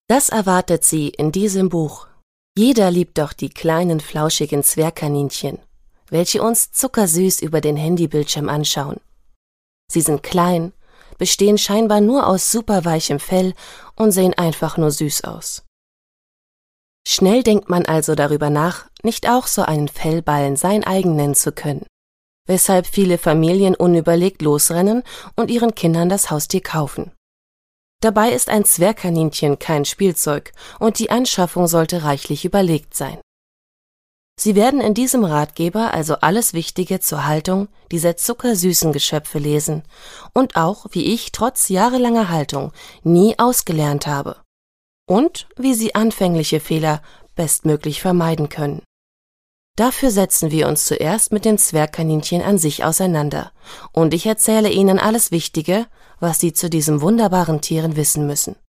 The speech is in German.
Das erwartet Sie in diesem Buch. Jeder liebt doch die kleinen, flauschigen Zwergkaninchen, welche uns zuckersüß über den Handybildschirm anschauen. Sie sind klein, bestehen scheinbar nur aus superweichem Fell und sehen einfach nur süß aus. Schnell denkt man also darüber nach, nicht auch so einen Fellballen sein eigen nennen zu können, weshalb viele Familien unüberlegt losrennen und ihren Kindern das Haustier kaufen. Dabei ist ein Zwergkaninchen kein Spielzeug und die Anschaffung sollte reichlich überlegt sein. Sie werden in diesem Ratgeber also alles Wichtige zur Haltung dieser zuckersüßen Geschöpfe lesen und auch, wie ich trotz jahrelanger Haltung nie ausgelernt habe und wie Sie anfängliche Fehler bestmöglich vermeiden können. Dafür setzen wir uns zuerst mit dem Zwergkaninchen an sich auseinander und ich erzähle Ihnen alles Wichtige, was Sie zu diesem wunderbaren Tieren wissen müssen.